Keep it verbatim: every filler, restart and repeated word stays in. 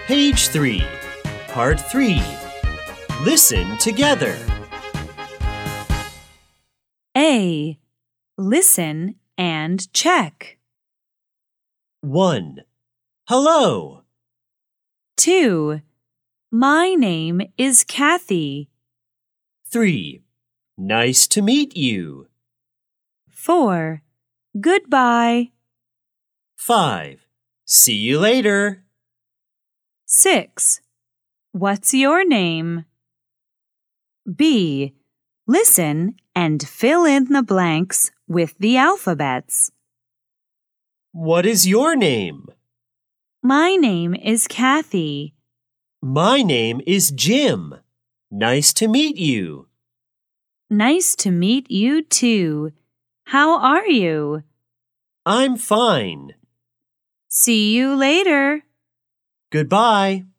Page three, Part three. Listen together. A. Listen and check. one. Hello. two. My name is Kathy. three. Nice to meet you. four. Goodbye. five. See you later. six. What's your name? B. Listen and fill in the blanks with the alphabets. What is your name? My name is Kathy. My name is Jim. Nice to meet you. Nice to meet you too. How are you? I'm fine. See you later. Goodbye.